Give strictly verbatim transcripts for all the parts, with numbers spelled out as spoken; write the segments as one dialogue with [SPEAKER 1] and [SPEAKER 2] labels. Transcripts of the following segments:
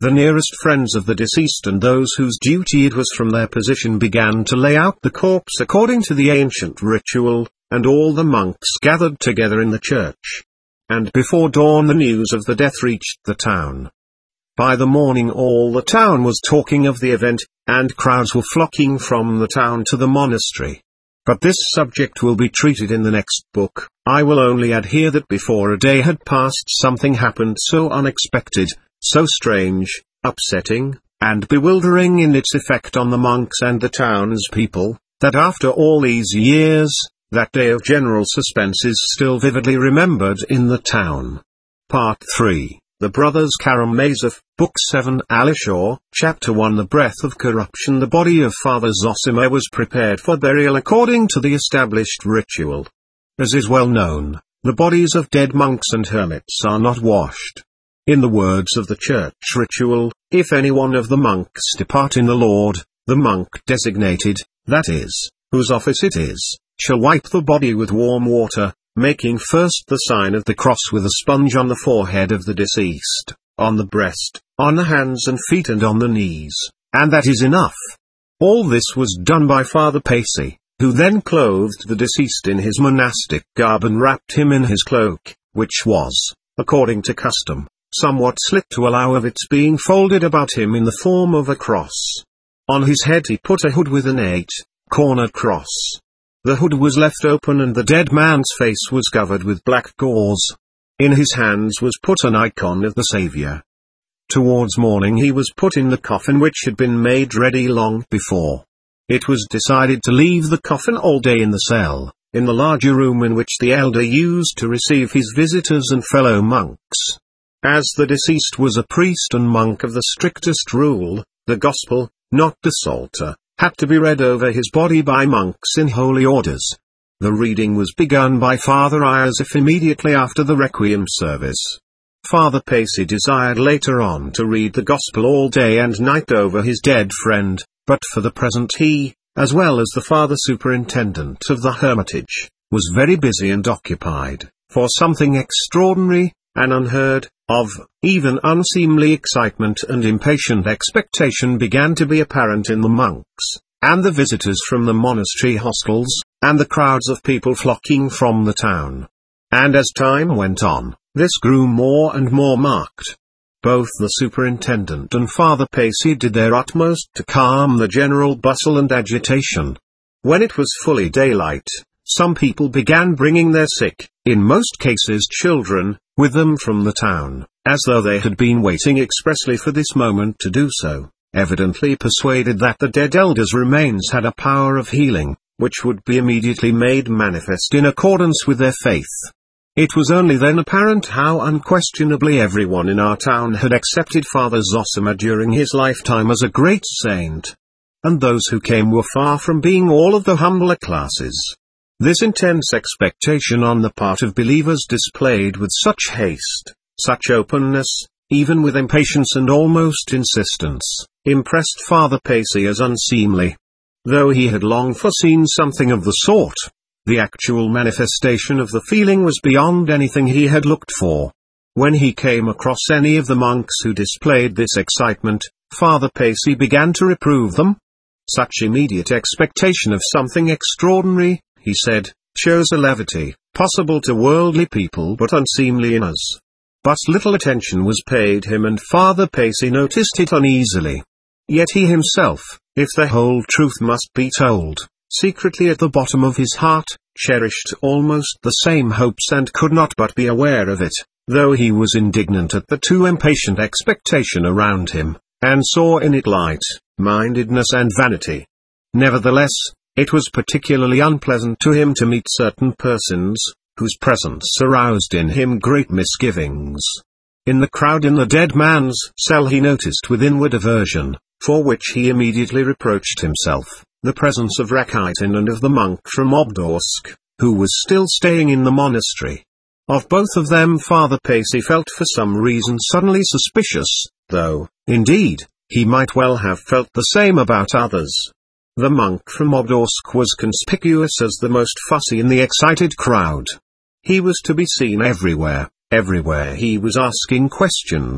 [SPEAKER 1] The nearest friends of the deceased and those whose duty it was from their position began to lay out the corpse according to the ancient ritual, and all the monks gathered together in the church. And before dawn the news of the death reached the town. By the morning all the town was talking of the event, and crowds were flocking from the town to the monastery. But this subject will be treated in the next book. I will only add here that before a day had passed something happened so unexpected, so strange, upsetting, and bewildering in its effect on the monks and the townspeople, that after all these years, that day of general suspense is still vividly remembered in the town. Part three, The Brothers Karamazov, Book seven Alishaw, Chapter one The Breath of Corruption. The body of Father Zosima was prepared for burial according to the established ritual. As is well known, the bodies of dead monks and hermits are not washed. In the words of the church ritual, if any one of the monks depart in the Lord, the monk designated, that is, whose office it is, shall wipe the body with warm water, making first the sign of the cross with a sponge on the forehead of the deceased, on the breast, on the hands and feet and on the knees, and that is enough. All this was done by Father Pacey, who then clothed the deceased in his monastic garb and wrapped him in his cloak, which was, according to custom, somewhat slit to allow of its being folded about him in the form of a cross. On his head he put a hood with an eight-cornered cross. The hood was left open and the dead man's face was covered with black gauze. In his hands was put an icon of the Saviour. Towards morning he was put in the coffin which had been made ready long before. It was decided to leave the coffin all day in the cell, in the larger room in which the elder used to receive his visitors and fellow monks. As the deceased was a priest and monk of the strictest rule, the Gospel, not the Psalter, had to be read over his body by monks in holy orders. The reading was begun by Father Iosif immediately after the Requiem service. Father Pacey desired later on to read the Gospel all day and night over his dead friend, but for the present he, as well as the Father Superintendent of the Hermitage, was very busy and occupied, for something extraordinary, and unheard of, even unseemly excitement and impatient expectation began to be apparent in the monks, and the visitors from the monastery hostels, and the crowds of people flocking from the town. And as time went on, this grew more and more marked. Both the superintendent and Father Pacey did their utmost to calm the general bustle and agitation. When it was fully daylight, some people began bringing their sick, in most cases children, with them from the town, as though they had been waiting expressly for this moment to do so, evidently persuaded that the dead elder's remains had a power of healing, which would be immediately made manifest in accordance with their faith. It was only then apparent how unquestionably everyone in our town had accepted Father Zosima during his lifetime as a great saint. And those who came were far from being all of the humbler classes. This intense expectation on the part of believers displayed with such haste, such openness, even with impatience and almost insistence, impressed Father Pacey as unseemly. Though he had long foreseen something of the sort, the actual manifestation of the feeling was beyond anything he had looked for. When he came across any of the monks who displayed this excitement, Father Pacey began to reprove them. Such immediate expectation of something extraordinary, he said, shows a levity, possible to worldly people but unseemly in us. But little attention was paid him and Father Pacey noticed it uneasily. Yet he himself, if the whole truth must be told, secretly at the bottom of his heart, cherished almost the same hopes and could not but be aware of it, though he was indignant at the too impatient expectation around him, and saw in it light, mindedness and vanity. Nevertheless, it was particularly unpleasant to him to meet certain persons, whose presence aroused in him great misgivings. In the crowd in the dead man's cell he noticed with inward aversion, for which he immediately reproached himself, the presence of Rakitin and of the monk from Obdorsk, who was still staying in the monastery. Of both of them Father Pacey felt for some reason suddenly suspicious, though, indeed, he might well have felt the same about others. The monk from Obdorsk was conspicuous as the most fussy in the excited crowd. He was to be seen everywhere, everywhere he was asking questions,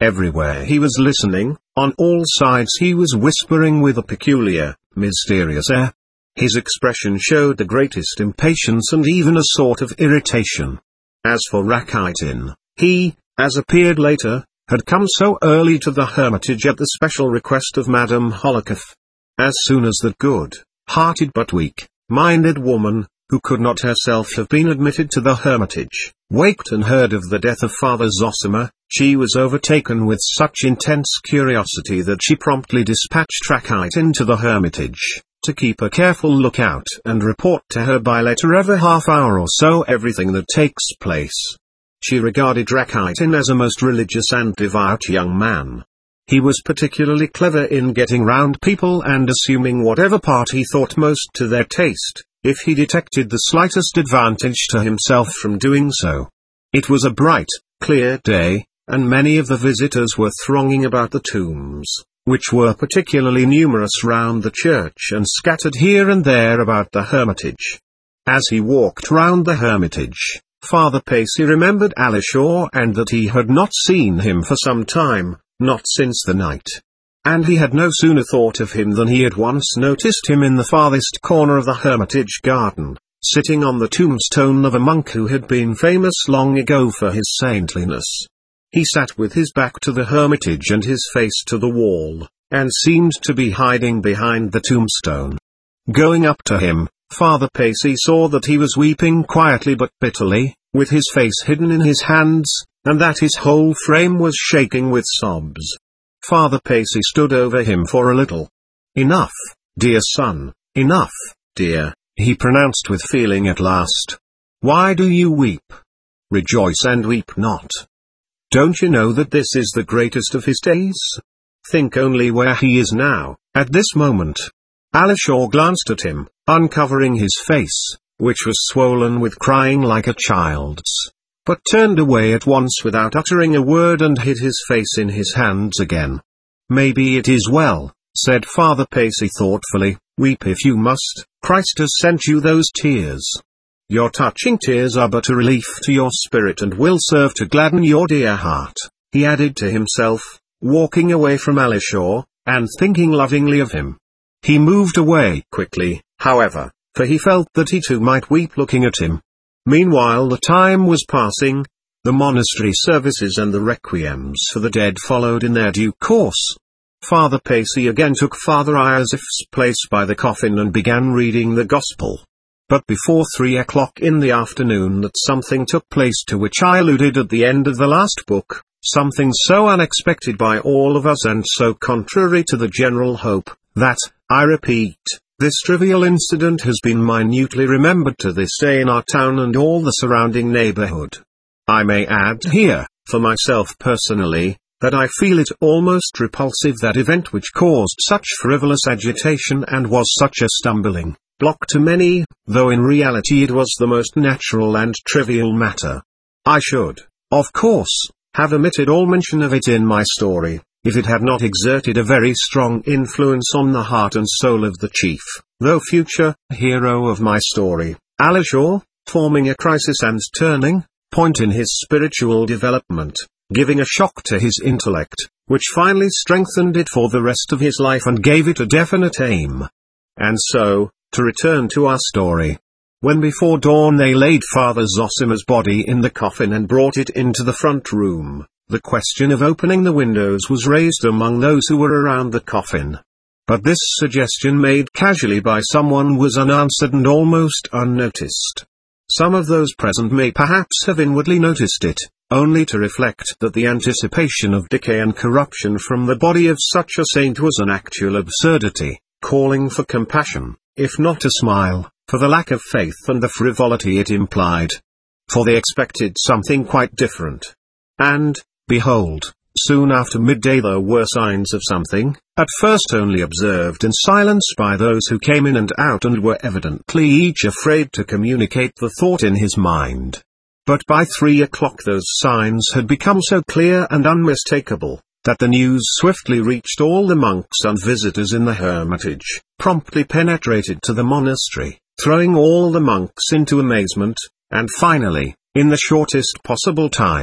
[SPEAKER 1] Everywhere he was listening, on all sides he was whispering with a peculiar, mysterious air. His expression showed the greatest impatience and even a sort of irritation. As for Rakitin, he, as appeared later, had come so early to the hermitage at the special request of Madame Hollakov. As soon as that good-hearted but weak-minded woman, who could not herself have been admitted to the hermitage, waked and heard of the death of Father Zosima, she was overtaken with such intense curiosity that she promptly dispatched Rakitin to the hermitage, to keep a careful lookout and report to her by letter every half hour or so everything that takes place. She regarded Rakitin as a most religious and devout young man. He was particularly clever in getting round people and assuming whatever part he thought most to their taste, if he detected the slightest advantage to himself from doing so. It was a bright, clear day, and many of the visitors were thronging about the tombs, which were particularly numerous round the church and scattered here and there about the hermitage. As he walked round the hermitage, Father Pacy remembered Alisher and that he had not seen him for some time, not since the night. And he had no sooner thought of him than he at once noticed him in the farthest corner of the hermitage garden, sitting on the tombstone of a monk who had been famous long ago for his saintliness. He sat with his back to the hermitage and his face to the wall, and seemed to be hiding behind the tombstone. Going up to him, Father Pacy saw that he was weeping quietly but bitterly, with his face hidden in his hands, and that his whole frame was shaking with sobs. Father Pacy stood over him for a little. "Enough, dear son, enough, dear," he pronounced with feeling at last. "Why do you weep? Rejoice and weep not. Don't you know that this is the greatest of his days? Think only where he is now, at this moment." Alisher glanced at him, uncovering his face, which was swollen with crying like a child's, but turned away at once without uttering a word and hid his face in his hands again. "Maybe it is well," said Father Pacy thoughtfully, "weep if you must, Christ has sent you those tears. Your touching tears are but a relief to your spirit and will serve to gladden your dear heart," he added to himself, walking away from Alisher, and thinking lovingly of him. He moved away quickly, however, for he felt that he too might weep looking at him. Meanwhile the time was passing. The monastery services and the requiems for the dead followed in their due course. Father Pacy again took Father Iosif's place by the coffin and began reading the Gospel. But before three o'clock in the afternoon that something took place to which I alluded at the end of the last book, something so unexpected by all of us and so contrary to the general hope, that, I repeat, this trivial incident has been minutely remembered to this day in our town and all the surrounding neighborhood. I may add here, for myself personally, that I feel it almost repulsive that event which caused such frivolous agitation and was such a stumbling block to many, though in reality it was the most natural and trivial matter. I should, of course, have omitted all mention of it in my story, if it had not exerted a very strong influence on the heart and soul of the chief, though future, hero of my story, Alisher, forming a crisis and turning point in his spiritual development, giving a shock to his intellect, which finally strengthened it for the rest of his life and gave it a definite aim. And so, to return to our story. When before dawn they laid Father Zosima's body in the coffin and brought it into the front room, the question of opening the windows was raised among those who were around the coffin. But this suggestion made casually by someone was unanswered and almost unnoticed. Some of those present may perhaps have inwardly noticed it, only to reflect that the anticipation of decay and corruption from the body of such a saint was an actual absurdity, calling for compassion, if not a smile, for the lack of faith and the frivolity it implied. For they expected something quite different. And, behold, soon after midday there were signs of something, at first only observed in silence by those who came in and out and were evidently each afraid to communicate the thought in his mind. But by three o'clock those signs had become so clear and unmistakable, that the news swiftly reached all the monks and visitors in the hermitage, promptly penetrated to the monastery, throwing all the monks into amazement, and finally, in the shortest possible time,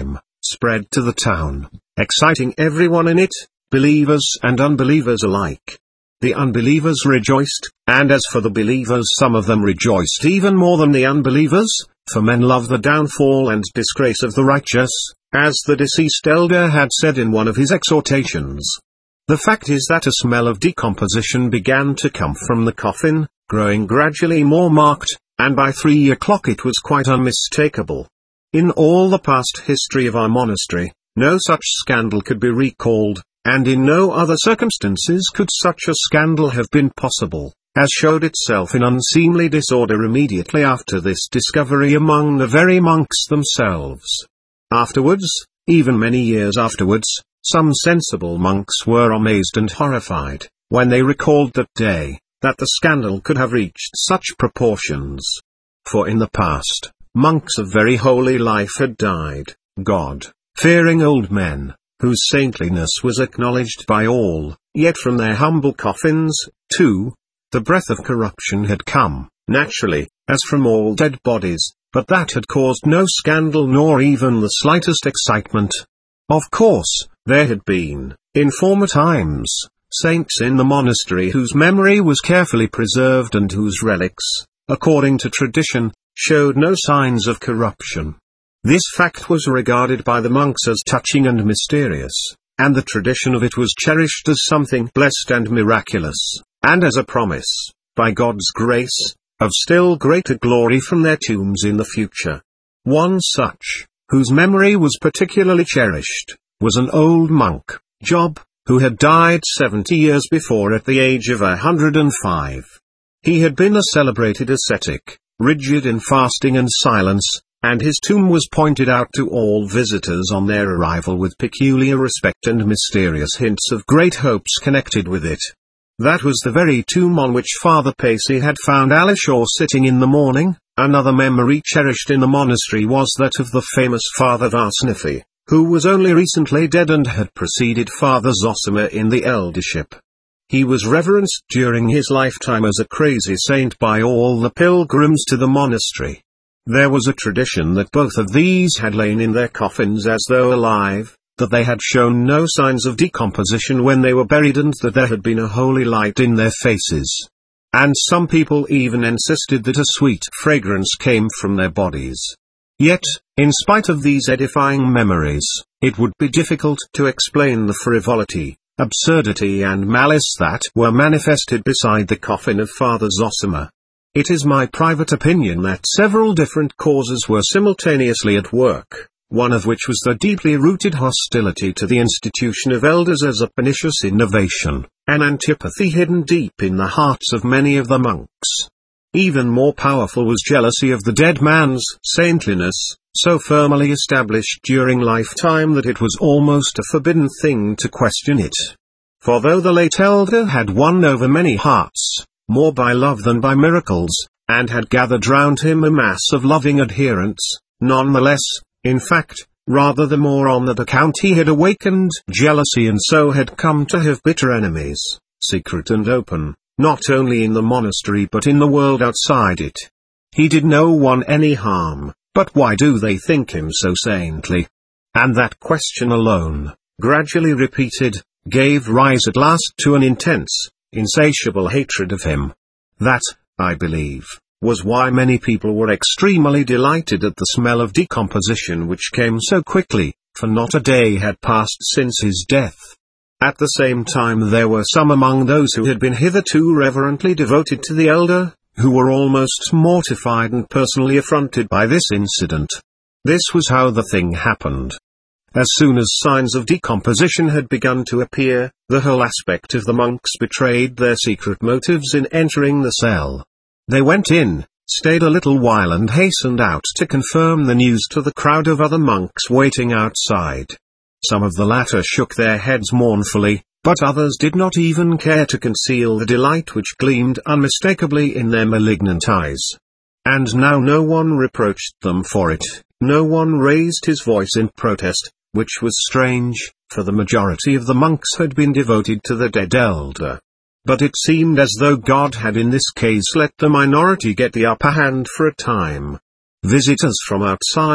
[SPEAKER 1] spread to the town, exciting everyone in it, believers and unbelievers alike. The unbelievers rejoiced, and as for the believers, some of them rejoiced even more than the unbelievers, for men love the downfall and disgrace of the righteous, as the deceased elder had said in one of his exhortations. The fact is that a smell of decomposition began to come from the coffin, growing gradually more marked, and by three o'clock it was quite unmistakable. In all the past history of our monastery, no such scandal could be recalled, and in no other circumstances could such a scandal have been possible, as showed itself in unseemly disorder immediately after this discovery among the very monks themselves. Afterwards, even many years afterwards, some sensible monks were amazed and horrified, when they recalled that day, that the scandal could have reached such proportions. For in the past, monks of very holy life had died, God-fearing old men, whose saintliness was acknowledged by all, yet from their humble coffins, too, the breath of corruption had come, naturally, as from all dead bodies, but that had caused no scandal nor even the slightest excitement. Of course, there had been, in former times, saints in the monastery whose memory was carefully preserved and whose relics, according to tradition, showed no signs of corruption. This fact was regarded by the monks as touching and mysterious, and the tradition of it was cherished as something blessed and miraculous, and as a promise, by God's grace, of still greater glory from their tombs in the future. One such, whose memory was particularly cherished, was an old monk, Job, who had died seventy years before at the age of a hundred and five. He had been a celebrated ascetic, rigid in fasting and silence, and his tomb was pointed out to all visitors on their arrival with peculiar respect and mysterious hints of great hopes connected with it. That was the very tomb on which Father Pacey had found Alishaw sitting in the morning. Another memory cherished in the monastery was that of the famous Father Varsnify, who was only recently dead and had preceded Father Zosima in the eldership. He was reverenced during his lifetime as a crazy saint by all the pilgrims to the monastery. There was a tradition that both of these had lain in their coffins as though alive, that they had shown no signs of decomposition when they were buried, and that there had been a holy light in their faces. And some people even insisted that a sweet fragrance came from their bodies. Yet, in spite of these edifying memories, it would be difficult to explain the frivolity, absurdity and malice that were manifested beside the coffin of Father Zosima. It is my private opinion that several different causes were simultaneously at work, one of which was the deeply rooted hostility to the institution of elders as a pernicious innovation, an antipathy hidden deep in the hearts of many of the monks. Even more powerful was jealousy of the dead man's saintliness, so firmly established during lifetime that it was almost a forbidden thing to question it. For though the late elder had won over many hearts, more by love than by miracles, and had gathered round him a mass of loving adherents, none the less, in fact, rather the more on that account he had awakened jealousy and so had come to have bitter enemies, secret and open, not only in the monastery but in the world outside it. He did no one any harm, but why do they think him so saintly? And that question alone, gradually repeated, gave rise at last to an intense, insatiable hatred of him. That, I believe, was why many people were extremely delighted at the smell of decomposition which came so quickly, for not a day had passed since his death. At the same time there were some among those who had been hitherto reverently devoted to the elder, who were almost mortified and personally affronted by this incident. This was how the thing happened. As soon as signs of decomposition had begun to appear, the whole aspect of the monks betrayed their secret motives in entering the cell. They went in, stayed a little while and hastened out to confirm the news to the crowd of other monks waiting outside. Some of the latter shook their heads mournfully, but others did not even care to conceal the delight which gleamed unmistakably in their malignant eyes. And now no one reproached them for it, no one raised his voice in protest, which was strange, for the majority of the monks had been devoted to the dead elder. But it seemed as though God had in this case let the minority get the upper hand for a time. Visitors from outside,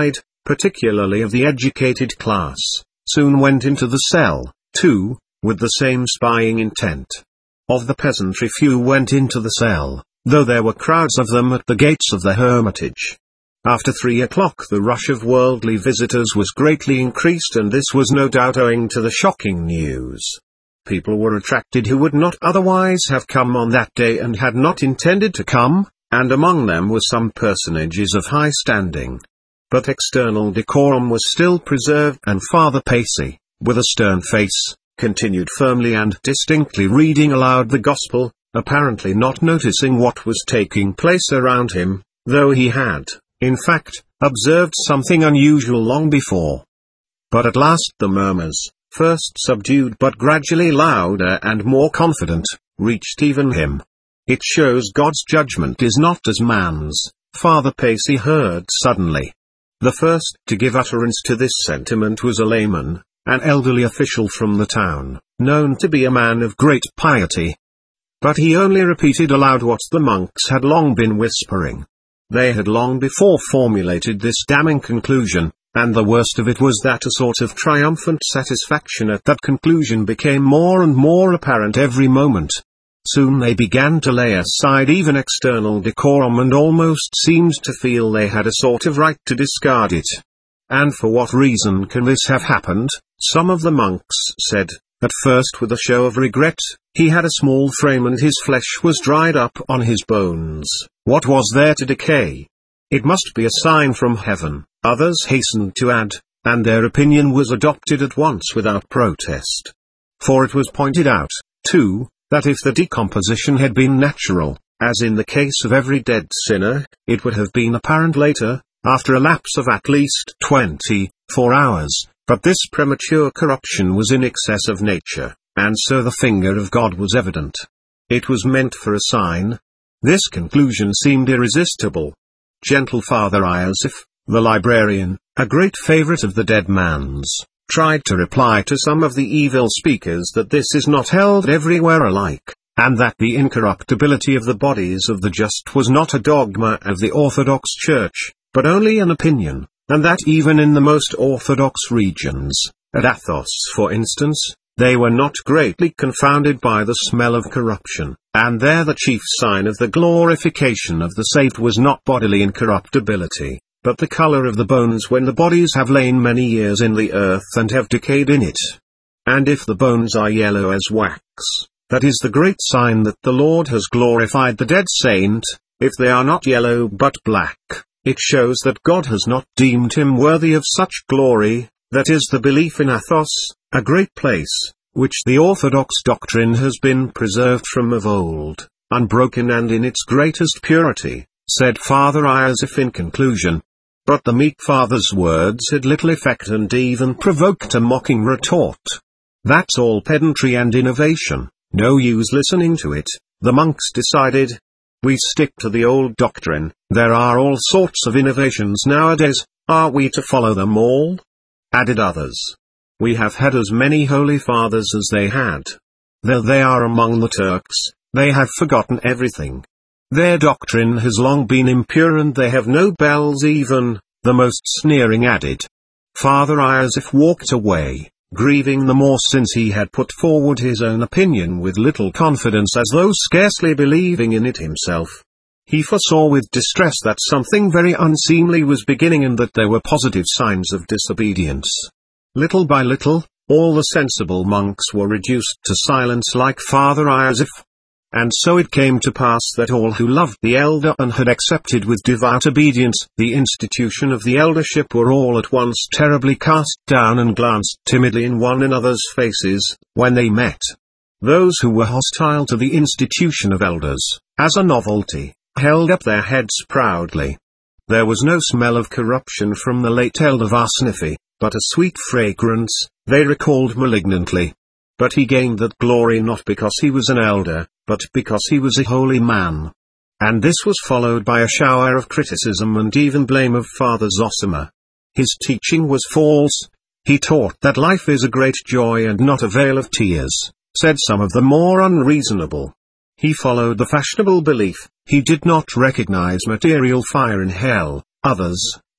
[SPEAKER 1] particularly of the educated class, soon went into the cell, too, with the same spying intent. Of the peasantry few went into the cell, though there were crowds of them at the gates of the hermitage. After three o'clock the rush of worldly visitors was greatly increased, and this was no doubt owing to the shocking news. People were attracted who would not otherwise have come on that day and had not intended to come, and among them were some personages of high standing. But external decorum was still preserved, and Father Pacy, with a stern face, continued firmly and distinctly reading aloud the Gospel, apparently not noticing what was taking place around him, though he had, in fact, observed something unusual long before. But at last the murmurs, first subdued but gradually louder and more confident, reached even him. It shows God's judgment is not as man's, Father Pacy heard suddenly. The first to give utterance to this sentiment was a layman, an elderly official from the town, known to be a man of great piety. But he only repeated aloud what the monks had long been whispering. They had long before formulated this damning conclusion, and the worst of it was that a sort of triumphant satisfaction at that conclusion became more and more apparent every moment. Soon they began to lay aside even external decorum and almost seemed to feel they had a sort of right to discard it. And for what reason can this have happened? Some of the monks said, at first with a show of regret, he had a small frame and his flesh was dried up on his bones. What was there to decay? It must be a sign from heaven. Others hastened to add, and their opinion was adopted at once without protest. For it was pointed out, too, that if the decomposition had been natural, as in the case of every dead sinner, it would have been apparent later, after a lapse of at least twenty-four hours, but this premature corruption was in excess of nature, and so the finger of God was evident. It was meant for a sign. This conclusion seemed irresistible. Gentle Father Iosif, the librarian, a great favorite of the dead man's, tried to reply to some of the evil speakers that this is not held everywhere alike, and that the incorruptibility of the bodies of the just was not a dogma of the Orthodox Church, but only an opinion, and that even in the most orthodox regions, at Athos for instance, they were not greatly confounded by the smell of corruption, and there the chief sign of the glorification of the saved was not bodily incorruptibility, but the color of the bones when the bodies have lain many years in the earth and have decayed in it. And if the bones are yellow as wax, that is the great sign that the Lord has glorified the dead saint. If they are not yellow but black, it shows that God has not deemed him worthy of such glory. That is the belief in Athos, a great place, which the Orthodox doctrine has been preserved from of old, unbroken and in its greatest purity, said Father Iosif in conclusion. But the meek father's words had little effect and even provoked a mocking retort. That's all pedantry and innovation, no use listening to it, the monks decided. We stick to the old doctrine. There are all sorts of innovations nowadays, are we to follow them all? Added others. We have had as many holy fathers as they had. Though they are among the Turks, they have forgotten everything. Their doctrine has long been impure and they have no bells even, the most sneering added. Father Iosif walked away, grieving the more since he had put forward his own opinion with little confidence as though scarcely believing in it himself. He foresaw with distress that something very unseemly was beginning and that there were positive signs of disobedience. Little by little, all the sensible monks were reduced to silence like Father Iosif. And so it came to pass that all who loved the elder and had accepted with devout obedience the institution of the eldership were all at once terribly cast down and glanced timidly in one another's faces, when they met. Those who were hostile to the institution of elders, as a novelty, held up their heads proudly. There was no smell of corruption from the late elder Varsnify, but a sweet fragrance, they recalled malignantly. But he gained that glory not because he was an elder, but because he was a holy man. And this was followed by a shower of criticism and even blame of Father Zosima. His teaching was false. He taught that life is a great joy and not a vale of tears, said some of the more unreasonable. He followed the fashionable belief. He did not recognize material fire in hell. Others,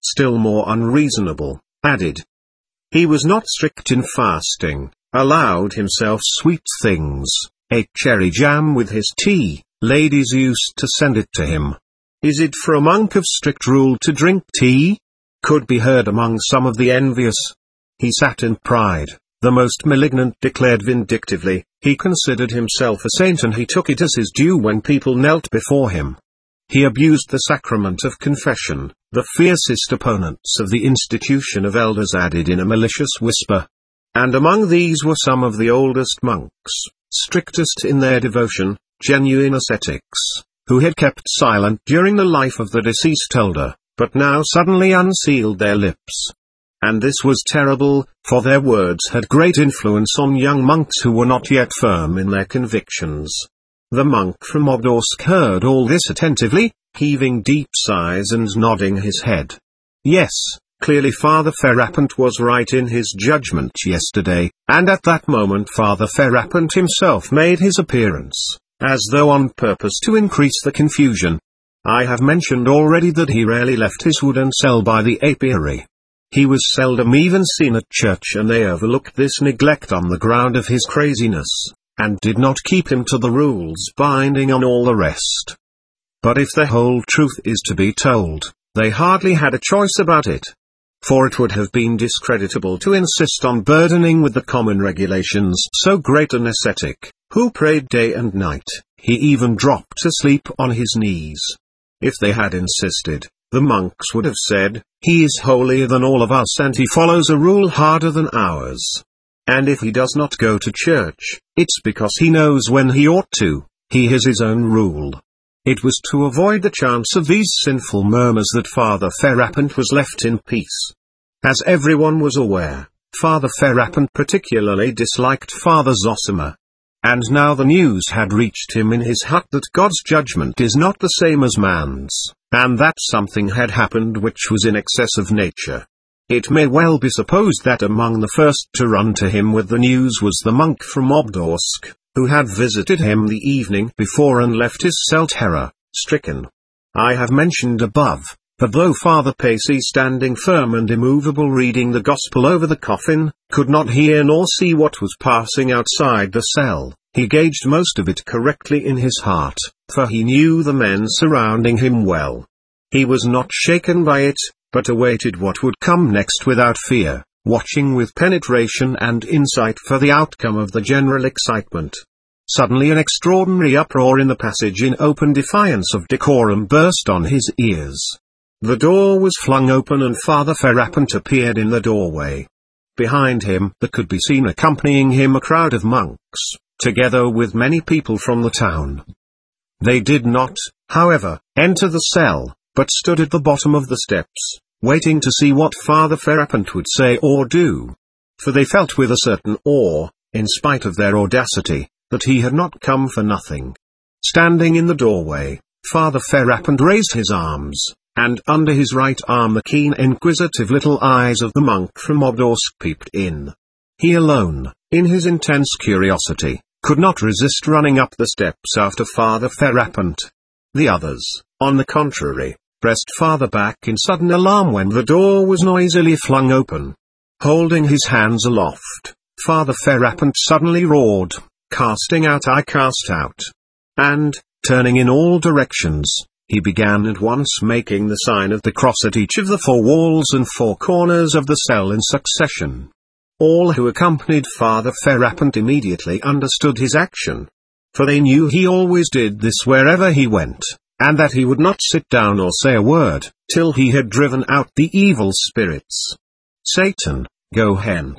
[SPEAKER 1] still more unreasonable, added. He was not strict in fasting, allowed himself sweet things, ate cherry jam with his tea, ladies used to send it to him. Is it for a monk of strict rule to drink tea? Could be heard among some of the envious. He sat in pride, the most malignant declared vindictively, he considered himself a saint and he took it as his due when people knelt before him. He abused the sacrament of confession, the fiercest opponents of the institution of elders added in a malicious whisper. And among these were some of the oldest monks, strictest in their devotion, genuine ascetics, who had kept silent during the life of the deceased elder, but now suddenly unsealed their lips. And this was terrible, for their words had great influence on young monks who were not yet firm in their convictions. The monk from Obdorsk heard all this attentively, heaving deep sighs and nodding his head. Yes, clearly Father Ferapont was right in his judgment yesterday, and at that moment Father Ferapont himself made his appearance, as though on purpose to increase the confusion. I have mentioned already that he rarely left his wooden cell by the apiary. He was seldom even seen at church, and they overlooked this neglect on the ground of his craziness, and did not keep him to the rules binding on all the rest. But if the whole truth is to be told, they hardly had a choice about it. For it would have been discreditable to insist on burdening with the common regulations so great an ascetic, who prayed day and night, he even dropped asleep on his knees. If they had insisted, the monks would have said, he is holier than all of us and he follows a rule harder than ours. And if he does not go to church, it's because he knows when he ought to, he has his own rule. It was to avoid the chance of these sinful murmurs that Father Ferapont was left in peace. As everyone was aware, Father Ferapont particularly disliked Father Zosima. And now the news had reached him in his hut that God's judgment is not the same as man's, and that something had happened which was in excess of nature. It may well be supposed that among the first to run to him with the news was the monk from Obdorsk, who had visited him the evening before and left his cell terror-stricken. I have mentioned above, that though Father Pacy, standing firm and immovable reading the Gospel over the coffin, could not hear nor see what was passing outside the cell, he gauged most of it correctly in his heart, for he knew the men surrounding him well. He was not shaken by it, but awaited what would come next without fear, watching with penetration and insight for the outcome of the general excitement. Suddenly an extraordinary uproar in the passage in open defiance of decorum burst on his ears. The door was flung open and Father Ferapont appeared in the doorway. Behind him there could be seen accompanying him a crowd of monks, together with many people from the town. They did not, however, enter the cell, but stood at the bottom of the steps, waiting to see what Father Ferapont would say or do. For they felt with a certain awe, in spite of their audacity, that he had not come for nothing. Standing in the doorway, Father Ferapont raised his arms, and under his right arm the keen inquisitive little eyes of the monk from Obdorsk peeped in. He alone, in his intense curiosity, could not resist running up the steps after Father Ferapont. The others, on the contrary, pressed farther back in sudden alarm when the door was noisily flung open. Holding his hands aloft, Father Ferapont suddenly roared, "Casting out, I cast out." And, turning in all directions, he began at once making the sign of the cross at each of the four walls and four corners of the cell in succession. All who accompanied Father Ferapont immediately understood his action. For they knew he always did this wherever he went, and that he would not sit down or say a word, till he had driven out the evil spirits. "Satan, go hence!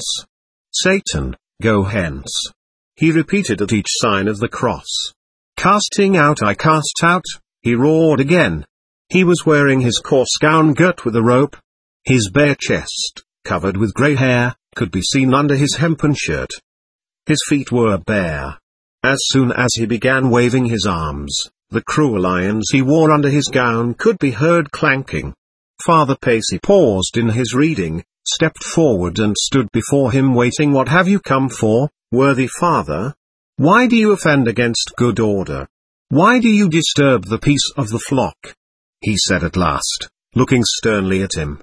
[SPEAKER 1] Satan, go hence!" he repeated at each sign of the cross. "Casting out, I cast out," he roared again. He was wearing his coarse gown girt with a rope. His bare chest, covered with grey hair, could be seen under his hempen shirt. His feet were bare. As soon as he began waving his arms, the cruel irons he wore under his gown could be heard clanking. Father Pacy paused in his reading, stepped forward and stood before him waiting. "What have you come for, worthy father? Why do you offend against good order? Why do you disturb the peace of the flock?" he said at last, looking sternly at him.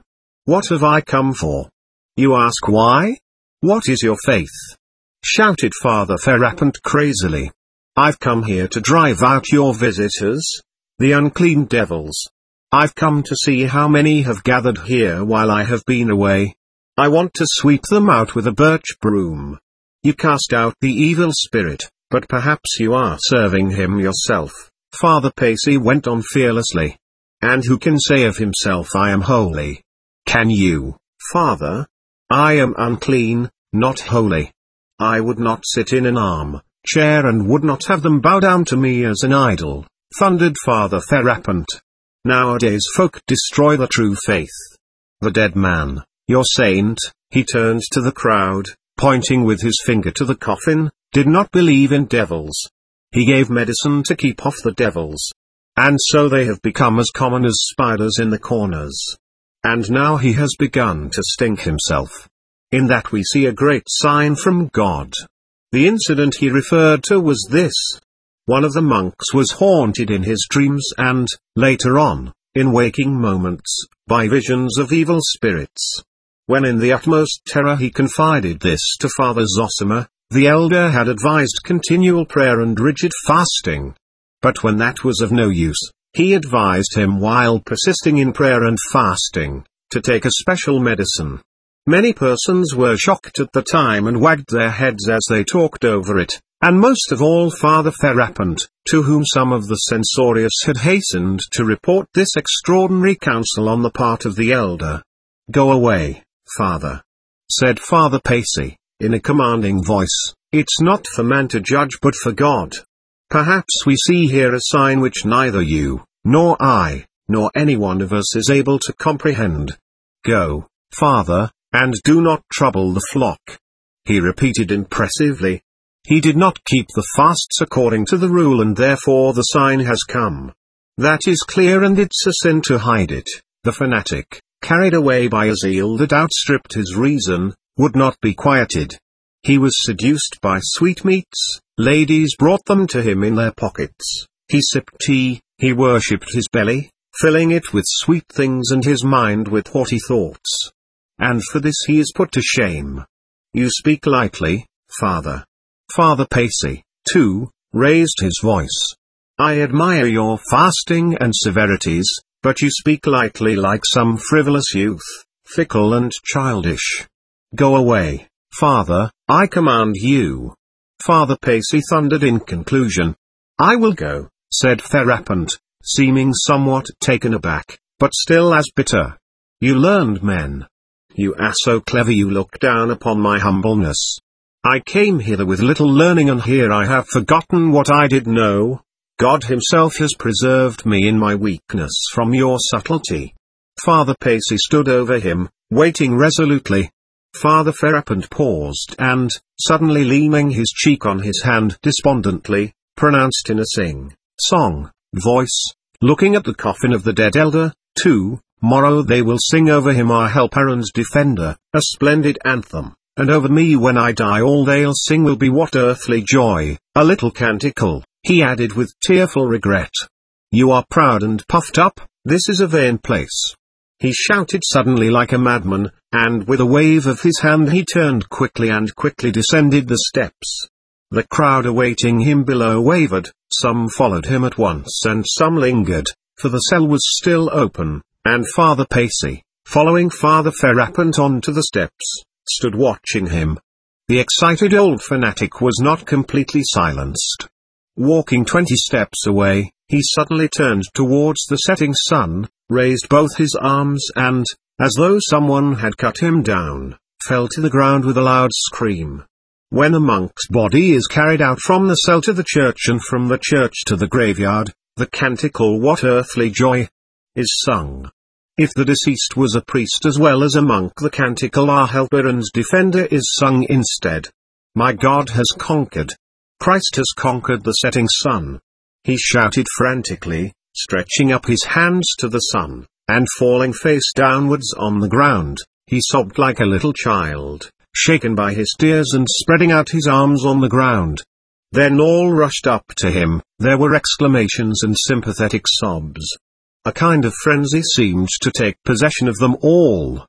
[SPEAKER 1] What have I come for? You ask why? What is your faith? Shouted Father Ferapont crazily. I've come here to drive out your visitors, the unclean devils. I've come to see how many have gathered here while I have been away. I want to sweep them out with a birch broom. You cast out the evil spirit, but perhaps you are serving him yourself, Father Pacey went on fearlessly. And who can say of himself I am holy? Can you, Father? I am unclean, not holy. I would not sit in an arm chair and would not have them bow down to me as an idol, thundered Father Ferapont. Nowadays folk destroy the true faith. The dead man, your saint, he turned to the crowd, pointing with his finger to the coffin, did not believe in devils. He gave medicine to keep off the devils. And so they have become as common as spiders in the corners. And now he has begun to stink himself. In that we see a great sign from God. The incident he referred to was this. One of the monks was haunted in his dreams and, later on, in waking moments, by visions of evil spirits. When in the utmost terror he confided this to Father Zosima, the elder had advised continual prayer and rigid fasting. But when that was of no use, he advised him while persisting in prayer and fasting, to take a special medicine. Many persons were shocked at the time and wagged their heads as they talked over it, and most of all Father Ferapont, to whom some of the censorious had hastened to report this extraordinary counsel on the part of the elder. Go away, Father, said Father Pacey, in a commanding voice. It's not for man to judge but for God. Perhaps we see here a sign which neither you, nor I, nor any one of us is able to comprehend. Go, Father, and do not trouble the flock. He repeated impressively. He did not keep the fasts according to the rule and therefore the sign has come. That is clear and it's a sin to hide it. The fanatic, carried away by a zeal that outstripped his reason, would not be quieted. He was seduced by sweetmeats, ladies brought them to him in their pockets, he sipped tea, he worshipped his belly, filling it with sweet things and his mind with haughty thoughts. And for this he is put to shame. You speak lightly, Father. Father Pacey, too, raised his voice. I admire your fasting and severities, but you speak lightly like some frivolous youth, fickle and childish. Go away, Father, I command you. Father Pacey thundered in conclusion. I will go, said Ferapont, seeming somewhat taken aback, but still as bitter. You learned men. You are so clever you look down upon my humbleness. I came hither with little learning and here I have forgotten what I did know. God himself has preserved me in my weakness from your subtlety. Father Pacey stood over him, waiting resolutely. Father Ferapont paused and, suddenly leaning his cheek on his hand despondently, pronounced in a sing-song voice, looking at the coffin of the dead elder, too, tomorrow they will sing over him our helper and defender, a splendid anthem, and over me when I die all they'll sing will be what earthly joy, a little canticle, he added with tearful regret. You are proud and puffed up, this is a vain place. He shouted suddenly like a madman, and with a wave of his hand he turned quickly and quickly descended the steps. The crowd awaiting him below wavered, some followed him at once and some lingered, for the cell was still open, and Father Pacey, following Father Ferapont onto the steps, stood watching him. The excited old fanatic was not completely silenced. Walking twenty steps away, he suddenly turned towards the setting sun, raised both his arms and, as though someone had cut him down, fell to the ground with a loud scream. When a monk's body is carried out from the cell to the church and from the church to the graveyard, the canticle What Earthly Joy is sung. If the deceased was a priest as well as a monk, the canticle Our Helper and Defender is sung instead. My God has conquered. Christ has conquered the setting sun. He shouted frantically, stretching up his hands to the sun, and falling face downwards on the ground, he sobbed like a little child, shaken by his tears and spreading out his arms on the ground. Then all rushed up to him, there were exclamations and sympathetic sobs. A kind of frenzy seemed to take possession of them all.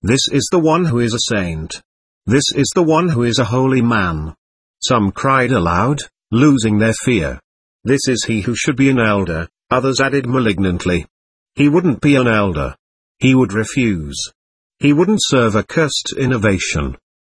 [SPEAKER 1] This is the one who is a saint. This is the one who is a holy man. Some cried aloud, losing their fear. This is he who should be an elder, others added malignantly. He wouldn't be an elder. He would refuse. He wouldn't serve a cursed innovation.